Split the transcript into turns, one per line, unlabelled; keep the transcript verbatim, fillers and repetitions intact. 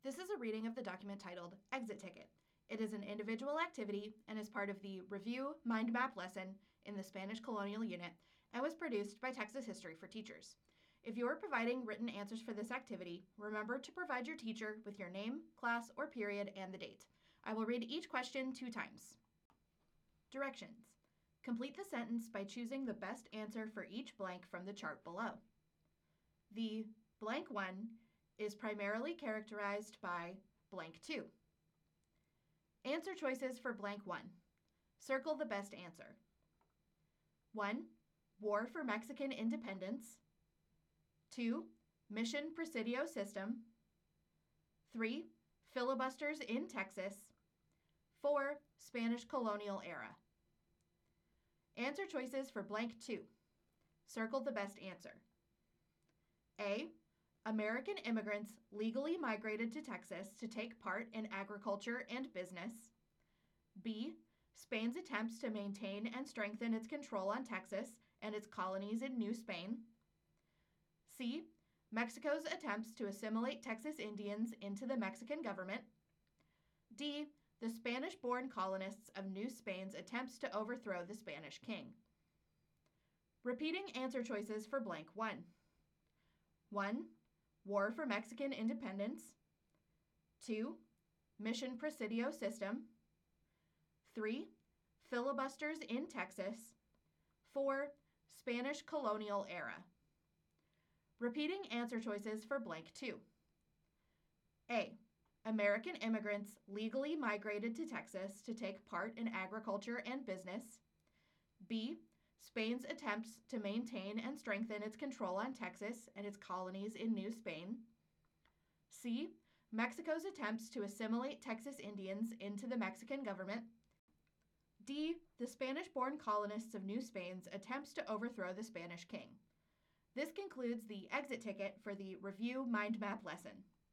This is a reading of the document titled Exit Ticket. It is an individual activity and is part of the Review Mind Map lesson in the Spanish Colonial Unit and was produced by Texas History for Teachers. If you are providing written answers for this activity, remember to provide your teacher with your name, class, or period and the date. I will read each question two times. Directions. Complete the sentence by choosing the best answer for each blank from the chart below. The blank one is primarily characterized by blank two. Answer choices for blank one. Circle the best answer. one. War for Mexican Independence. two. Mission Presidio System. three. Filibusters in Texas. four. Spanish Colonial Era. Answer choices for blank two. Circle the best answer. A. American immigrants legally migrated to Texas to take part in agriculture and business. B. Spain's attempts to maintain and strengthen its control on Texas and its colonies in New Spain. C. Mexico's attempts to assimilate Texas Indians into the Mexican government. D. The Spanish-born colonists of New Spain's attempts to overthrow the Spanish king. Repeating answer choices for blank one. one. War for Mexican Independence. two. Mission Presidio System. three. Filibusters in Texas. four. Spanish Colonial Era. Repeating answer choices for blank two. A. American immigrants legally migrated to Texas to take part in agriculture and business. B. Spain's attempts to maintain and strengthen its control on Texas and its colonies in New Spain. C. Mexico's attempts to assimilate Texas Indians into the Mexican government. D. The Spanish-born colonists of New Spain's attempts to overthrow the Spanish king. This concludes the exit ticket for the Review Mind Map lesson.